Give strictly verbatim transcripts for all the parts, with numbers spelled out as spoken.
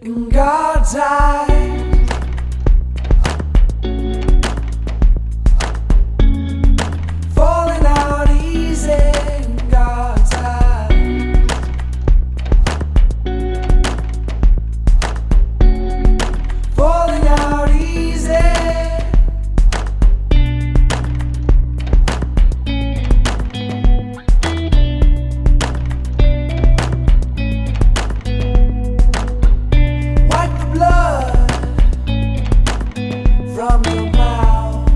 In God's eyes, falling out easy. In God's eyes, falling out easy. From your mouth,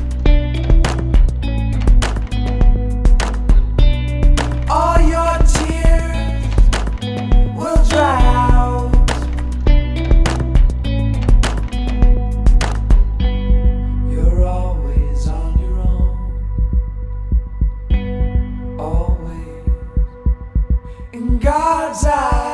all your tears will dry out. You're always on your own, always in God's eyes.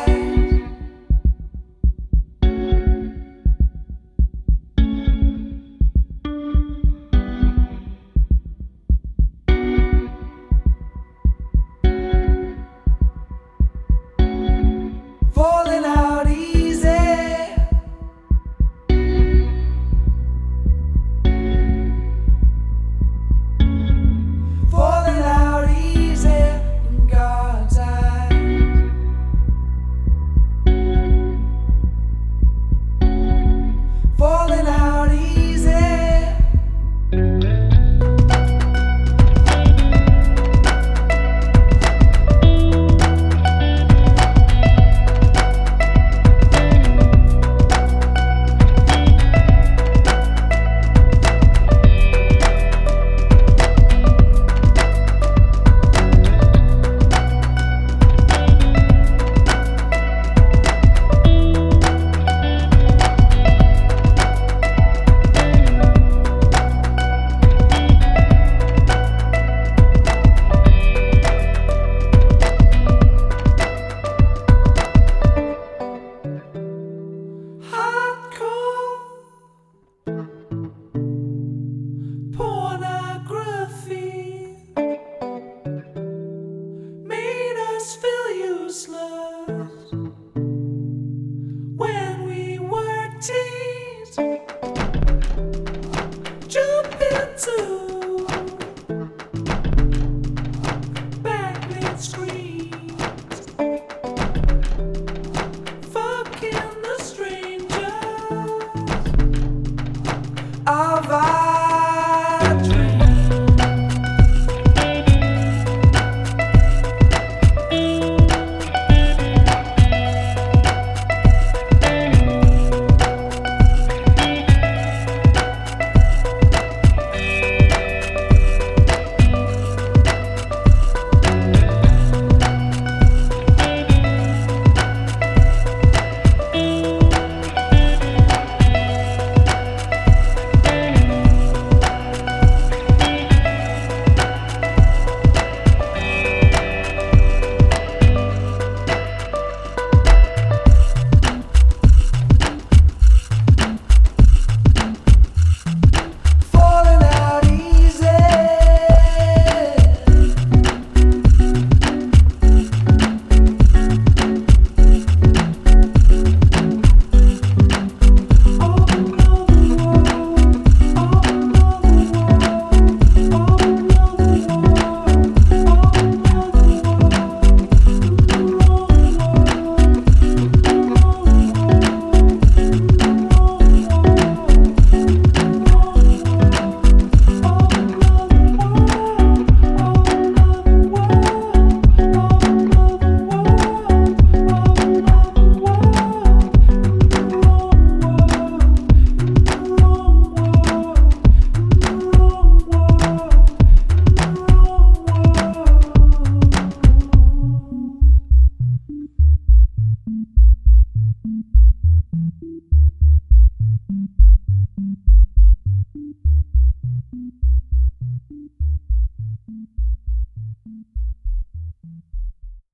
Falling out easy. Falling out easy in God's eyes. Falling out easy. Pornography made us feel useless when we were teens. Jump into backlit screens, fucking the strangers of our